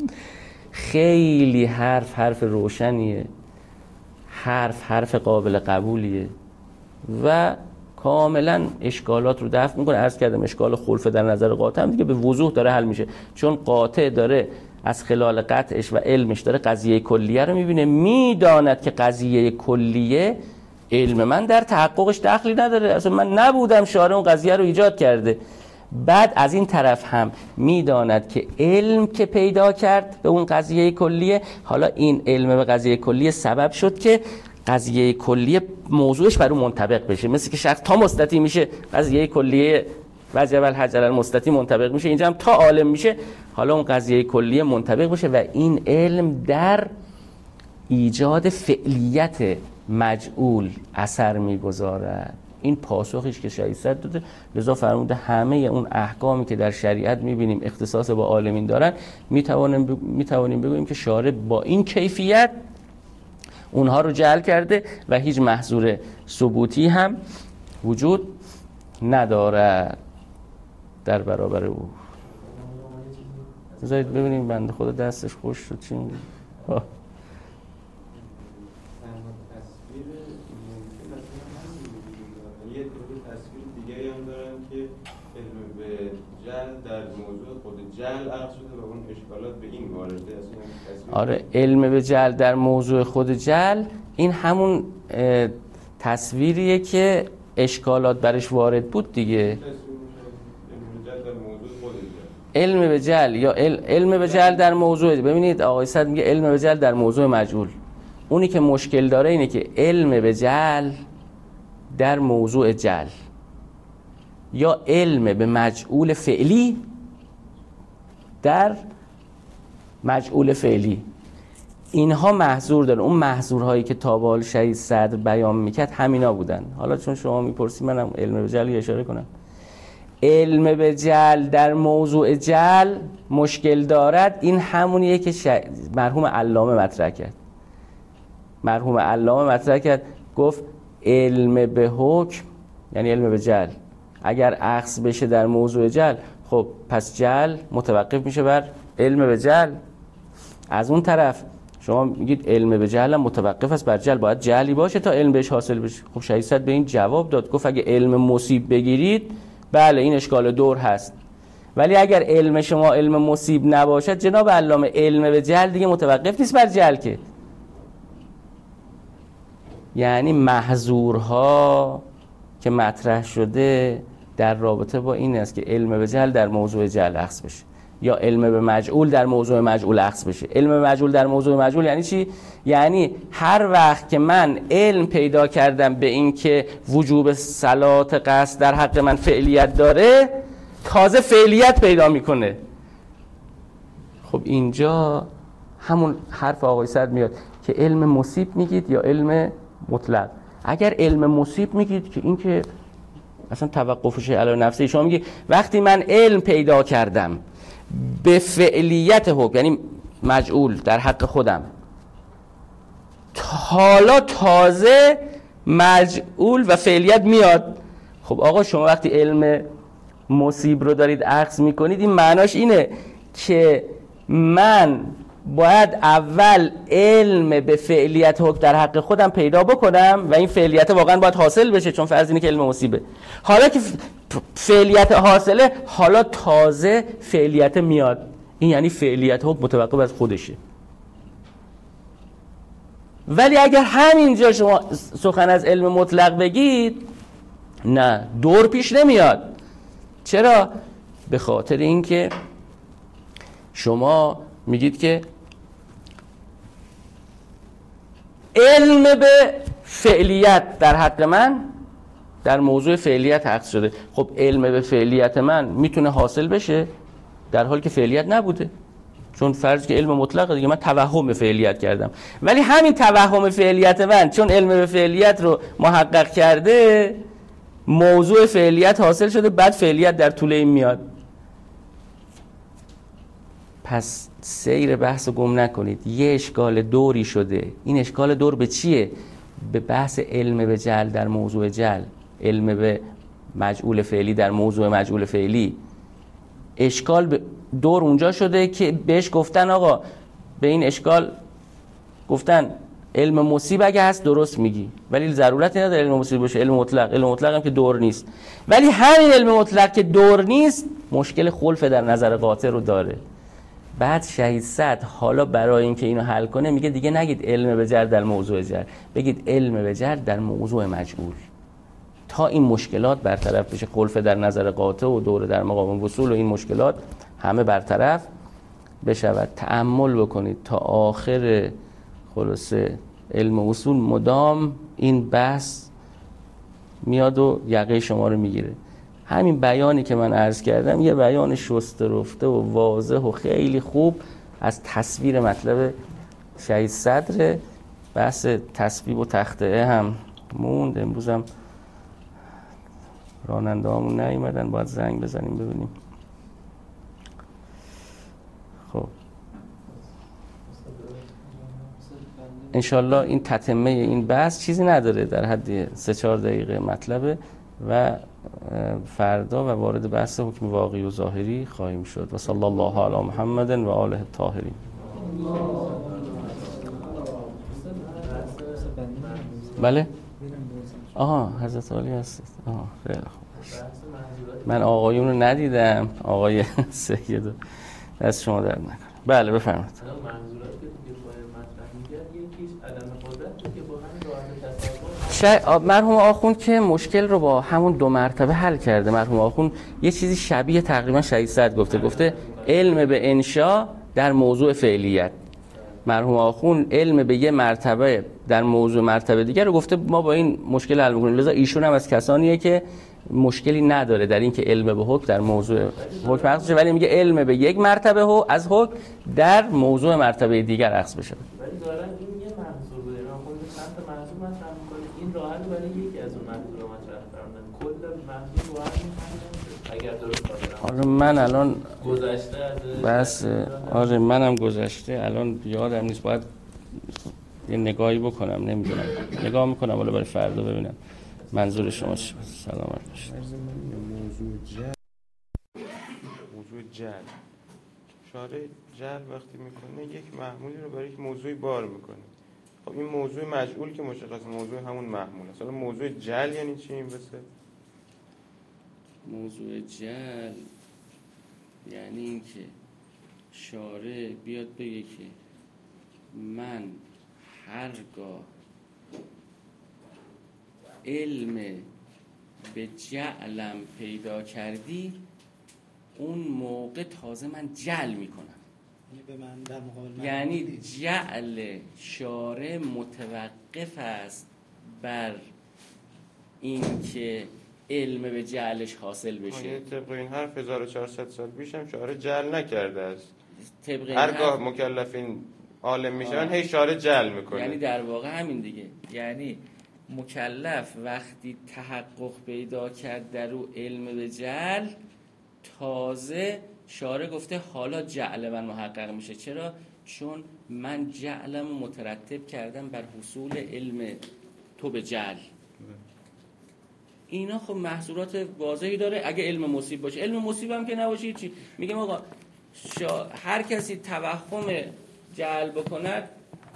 خیلی حرف روشنیه، حرف قابل قبولیه و کاملا اشکالات رو دفع میکنه. عرض کردم اشکال خلفه در نظر قاطع هم دیگه به وضوح داره حل میشه، چون قاطع داره از خلال قطعش و علمش داره قضیه کلیه رو میبینه، میداند که قضیه کلیه علم من در تحققش دخلی نداره، اصلا من نبودم، شارع اون قضیه رو ایجاد کرده. بعد از این طرف هم میداند که علم که پیدا کرد به اون قضیه کلیه، حالا این علم به قضیه کلیه سبب شد که قضیه کلیه موضوعش بر اون منطبق بشه. مثل که شخص تا مستطیع میشه قضیه کلیه وجب الحج علی المستطیع منطبق میشه، اینجا هم تا عالم میشه حالا اون قضیه کلیه منطبق بشه و این علم در ایجاد فعلیت مجعول اثر میگذارد. این پاسخیش که شهید صدر داده. لذا فرموده همه اون احکامی که در شریعت میبینیم اختصاص با عالمین دارن میتوانیم بگوییم که شارع با این کیفیت اونها رو جعل کرده و هیچ محظور ثبوتی هم وجود نداره در برابر او. بذارید ببینیم بنده خدا دستش خوش شد چی میگه. در موضوع خود جعل عقد شده و اون اشکالات به این وارده است. آره، علم به جعل در موضوع خود جعل، این همون تصویریه که اشکالات برش وارد بود دیگه. علم به جعل یا علم به جعل در موضوع، ببینید آقای صد میگه علم به جعل در موضوع مجهول. اونی که مشکل داره اینه که علم به جعل در موضوع جعل یا علم به مجعول فعلی در مجعول فعلی، اینها محظور دارن. اون محظورهایی که تابال شهید صدر بیان میکرد همینا بودن. حالا چون شما میپرسی منم علم به جعل اشاره کنم. علم به جعل در موضوع جعل مشکل دارد، این همونیه که مرحوم علامه مطرح کرد. مرحوم علامه مطرح کرد، گفت علم به حکم یعنی علم به جعل اگر اخذ بشه در موضوع جعل، خب پس جعل متوقف میشه بر علم به جعل. از اون طرف شما میگید علم به جعل متوقف است بر جعل، باید جعلی باشه تا علم بهش حاصل بشه. خب شهید صدر به این جواب داد، گفت اگه علم مصیب بگیرید بله این اشکال دور هست، ولی اگر علم شما علم مصیب نباشد جناب علامه علم به جعل دیگه متوقف نیست بر جعل که. یعنی محظورها که مطرح شده در رابطه با این است که علم به جعل در موضوع جعل اخذ بشه یا علم به مجعول در موضوع مجعول اخذ بشه. علم به مجعول در موضوع مجعول یعنی چی؟ یعنی هر وقت که من علم پیدا کردم به این که وجوب صلات قصد در حق من فعلیت داره، تازه فعلیت پیدا میکنه. خب اینجا همون حرف آقای صدر میاد که علم مصیب میگید یا علم مطلق. اگر علم مصیب میگید که این که اصلا توقفش علی نفسه، شما میگی وقتی من علم پیدا کردم به فعلیت حکم یعنی مجعول در حق خودم، حالا تازه مجعول و فعلیت میاد. خب آقا شما وقتی علم مصیب رو دارید اخذ میکنید، این معناش اینه که من باید اول علم به فعلیت حکم در حق خودم پیدا بکنم و این فعلیت واقعا باید حاصل بشه، چون فرض اینه که علم مصیبه. حالا که فعلیت حاصله، حالا تازه فعلیت میاد. این یعنی فعلیت حکم متوقف از خودشه. ولی اگر همینجا شما سخن از علم مطلق بگید، نه، دور پیش نمیاد. چرا؟ به خاطر اینکه شما میگید که علم به فعلیت در حق من در موضوع فعلیت حق شده. خب علم به فعلیت من میتونه حاصل بشه در حالی که فعلیت نبوده، چون فرض که علم مطلق دیگه من توهم فعلیت کردم. ولی همین توهم فعلیت من چون علم به فعلیت رو محقق کرده، موضوع فعلیت حاصل شده، بعد فعلیت در طول این میاد. پس سیر بحث رو گم نکنید. یه اشکال دوری شده. این اشکال دور به چیه؟ به بحث علم به جعل در موضوع جعل، علم به مجعول فعلی در موضوع مجعول فعلی. اشکال به دور اونجا شده که بهش گفتن آقا به این اشکال گفتن علم مصیب اگه هست درست میگی، ولی ضرورتی نداره علم مصیب باشه. علم مطلق هم که دور نیست. ولی همین علم مطلق که دور نیست مشکل خلف در نظر قاطع رو داره. بعد شهید صدر حالا برای اینکه اینو حل کنه میگه دیگه نگید علم به جعل در موضوع جعل، بگید علم به جعل در موضوع مجعول، تا این مشکلات برطرف بشه، خلف در نظر قاطع و دوره در مقام وصول و این مشکلات همه برطرف بشود. تأمل بکنید تا آخر خلاصه علم اصول مدام این بحث میاد و یقه شما رو میگیره. همین بیانی که من عرض کردم یه بیان شسته رفته و واضح و خیلی خوب از تصویر مطلب شهید صدر. بحث تصویب و تخطئه هم موند. امروز هم راننده هامون نیومدن، باید زنگ بزنیم ببینیم. خب انشالله این تتمه این بحث چیزی نداره، در حد 3-4 دقیقه مطلبه و فردا و وارد بحث حکم واقعی و ظاهری خواهیم شد. و صلی الله علی محمد و آله الطاهرین. بله؟ آها حضرت علی هستید. خیلی خوب. من آقایون رو ندیدم. آقای سید دست شما در نکنه. بله بفرمایید. منظورات که تو دفاع مطرح می‌کرد یکیش عدم قدرت که با همین راحت تصور مرحوم آخوند که مشکل رو با همون 2 مرتبه حل کرده. مرحوم آخوند یه چیزی شبیه تقریبا شهید سعد گفته علم به انشا در موضوع فعلیت. مرحوم آخوند علم به یه مرتبه در موضوع مرتبه دیگر رو گفته ما با این مشکل حل می‌کنیم. لذا ایشون هم از کسانیه که مشکلی نداره در این که علم به حکم در موضوع حکم عکس بشه، ولی میگه علم به یک مرتبه از حکم در موضوع مرتبه دیگر عکس بشه. ولی ظاهرا این یه محصول بوده. من خود چند تا محصول مطرح می‌کنه. این راحت برای یکی از اون محصول‌ها مطرح کردن. کل محصول راحت می‌کنه اگر درست باشه. آره من الان گذشته بس آره منم گذشته الان یادم نیست، باید یه نگاهی بکنم، نمیدونم نگاه میکنم حالا برای فردا ببینم منظور شما چیه. سلامت باشید. موضوع جل شارع جل وقتی میکنه یک محمولی رو برای یک موضوعی بار میکنه. خب این موضوع مجعول که مشخص موضوع همون محمول است. حالا موضوع جل یعنی چی این وسط؟ موضوع جل یعنی اینکه شارع بیاد بگه که من هرگاه علم به جعلم پیدا کردی اون موقع تازه من جعل میکنم. یعنی جعل شارع متوقف است بر اینکه علم به جعلش حاصل بشه. طبق این حرف 1400 سال پیش هم شارع جعل نکرده است. طبق هرگاه مکلفین عالم میشن هی شارع جعل میکنه. یعنی در واقع همین دیگه، یعنی مکلف وقتی تحقق پیدا کرد در او علم به جعل تازه شارع گفته حالا جعل من محقق میشه. چرا؟ چون من جعلم مترتب کردم بر حصول علم تو به جعل. اینا خب محصولات واضحی داره. اگه علم مصیب باشه، علم مصیب هم که نباشه چی؟ میگم آقا هر کسی توهم جعل بکند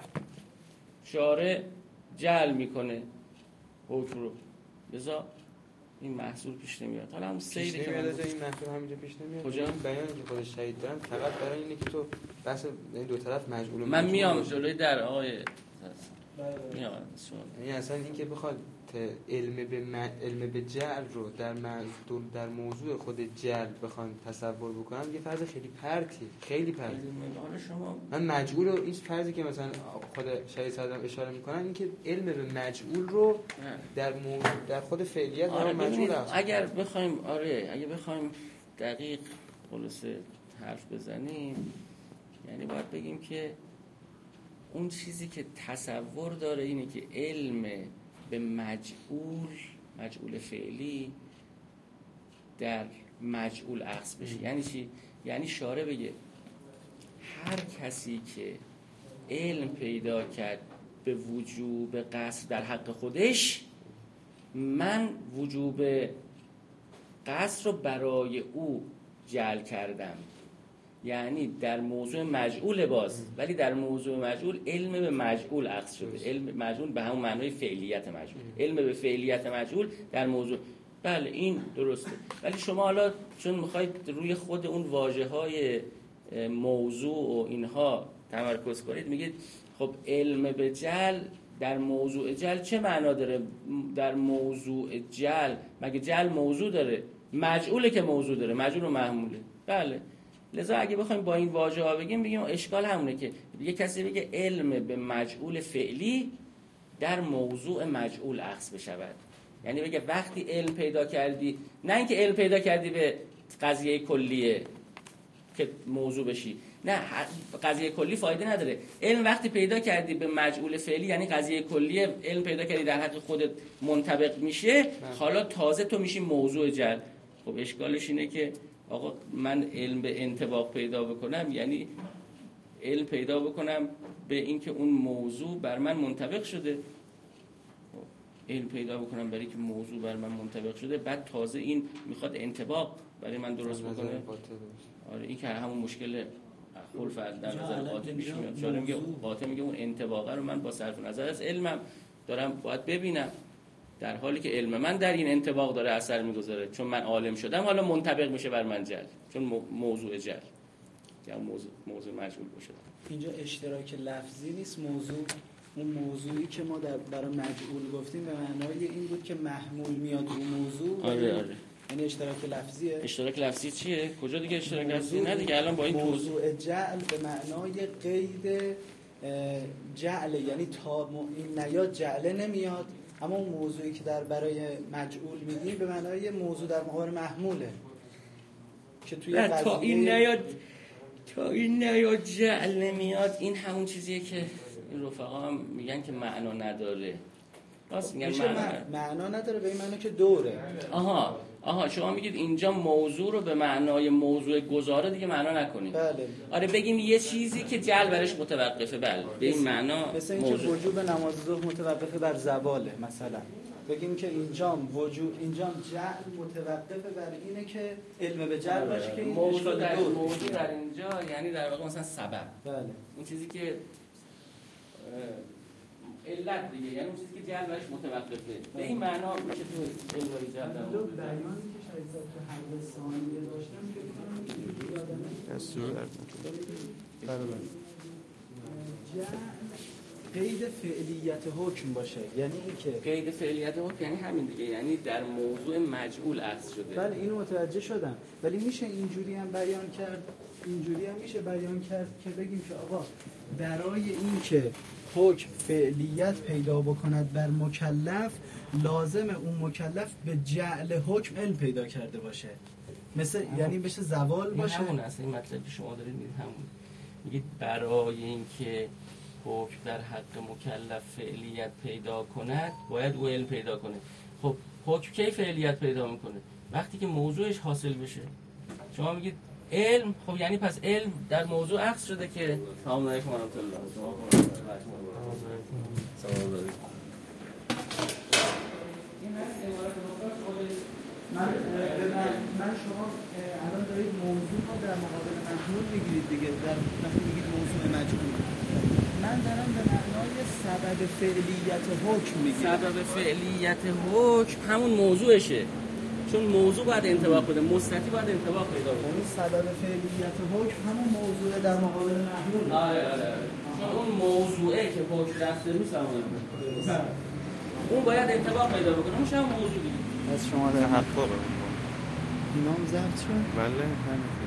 شارع جعل میکنه حکم رو، لذا این محصول پیش نمیاد. حالا هم سیری که این محصول همینجا پیش نمیاد. کجا؟ بیانی که خودش شهید دارن فقط برای اینه که تو بحث این دو طرف مجعول. من میام جلوی در آقای میام. یعنی اصلا این که بخواد علم به جعل رو در موضوع خود جعل بخوان تصور بکنن یه فرض خیلی پرتی. حالا شما من مجعول رو این فرضی که مثلا خود شهید صدام اشاره میکنن این که علم به مجعول رو در خود فعلیت مجعول است. اگر بخوایم دقیق خلاصه حرف بزنیم، یعنی باید بگیم که اون چیزی که تصور داره اینه که علم به مجعول فعلی در مجعول عکس بشه. یعنی چی؟ یعنی شارع بگه هر کسی که علم پیدا کرد به وجوب قصر در حق خودش، من وجوب قصر رو برای او جعل کردم. یعنی در موضوع مجعول باز، ولی در موضوع مجعول علم به مجعول عکس شده. علم مجعول به همون معنای فعلیت مجعول، علم به فعلیت مجعول در موضوع. بله این درسته، ولی شما حالا چون میخواید روی خود اون واژه‌های موضوع و اینها تمرکز کنید، میگید خب علم به جعل در موضوع جعل چه معنا داره؟ در موضوع جعل مگه جعل موضوع داره؟ مجعوله که موضوع داره، مجعول و محموله. بله، لذا اگه بخوایم با این واژه ها بگیم اشکال همونه که یه کسی بگه علم به مجعول فعلی در موضوع مجعول عکس بشود. یعنی بگه وقتی علم پیدا کردی، نه اینکه علم پیدا کردی به قضیه کلیه که موضوع بشی، نه قضیه کلی فایده نداره. علم وقتی پیدا کردی به مجعول فعلی، یعنی قضیه کلیه علم پیدا کردی در حق خودت منطبق میشه، حالا تازه تو میشی موضوع جعل. خب اشکالش اینه که آقا من علم به انطباق پیدا بکنم، یعنی علم پیدا بکنم به اینکه اون موضوع بر من منطبق شده. علم پیدا بکنم برای که موضوع بر من منطبق شده، بعد تازه این میخواد انطباق برای من درست بکنه. آره این که همون مشکل خلف در نظر قاطع پیش میاد. چون میگه قاطع میگه اون انطباقه رو من با صرف نظر از علمم دارم باید ببینم در حالی که علم من در این انطباق داره اثر میگذاره، چون من عالم شدم حالا منطبق میشه بر من جل، چون موضوع جل یا موضوع مجهول باشه. اینجا اشتراک لفظی نیست، اون موضوعی که ما برای مجهول گفتیم به معنای این بود که محمول میاد رو موضوع. آره یعنی اشتراک لفظیه. اشتراک لفظی چیه؟ کجا دیگه اشتراک لفظی؟ نه دیگه الان با این موضوع جعل به معنای قید جعل، یعنی تا این نیاد جعله نمیاد، اما اون موضوعی که برای مجعول میگیم به معنای موضوع در مقابل محموله که توی تا این نیاد جعل نمیاد. این همون چیزیه که این رفقا هم میگن که معنا نداره. راست میگن معنا نداره به این معنی که دوره. آها شما میگید اینجا موضوع رو به معنای موضوع گذاره دیگه معنا نکنید. بله. آره بگیم یه چیزی که جعل برش متوقفه، بله به این معنا. مثل اینکه وجوب نماز ظهر متوقفه بر زواله مثلا. بگیم که اینجا جعل متوقفه بر اینه که علم به جعل باشه که این موضوع در اینجا یعنی در واقع مثلا سبب. بله. اون چیزی که علت دیگه، یعنی اون چیزی که جعل برش متوقفه. به این معنا میشه تو علم جعل بیانی که شاید که هر ثانیه داشتم که قید فعلیت حکم باشه، یعنی این که قید فعلیت حکم یعنی همین دیگه، یعنی در موضوع مجعول عکس شده. بله اینو متوجه شدم، ولی میشه اینجوری هم بیان کرد، میشه بیان کرد که بگیم که آقا برای این که حکم فعلیت پیدا بکند بر مکلف لازم اون مکلف به جعل حکم علم پیدا کرده باشه، مثل یعنی بشه زوال باشه. همون است این مطلبی که شما دارید میگید، همون میگید برای اینکه حکم در حق مکلف فعلیت پیدا کند باید او علم پیدا کنه. خب حکم کی فعلیت پیدا میکنه؟ وقتی که موضوعش حاصل بشه. شما میگید علم، خب یعنی پس علم در موضوع عکس شده که سلام علیکم و رحمت الله. من شما الان دارید موضوع رو در مقابل محمول میگیرید دیگه، در وقتی میگید موضوع مجهول. من دارم به معنای سبب فعلیت حکم میگیرم. سبب فعلیت حکم همون موضوعشه، چون موضوع باید انطباق بده، مستتی باید انطباق پیدا کنه. یعنی سبب فعلیت حکم همون موضوع در مقابل محمول. آره. چون اون موضوعه که حکم رفته رو سماعی اون باید انطباق پیدا بکنه، اون هم موضوع دیگه. از شما در حق اینام ضبط شد؟ بله.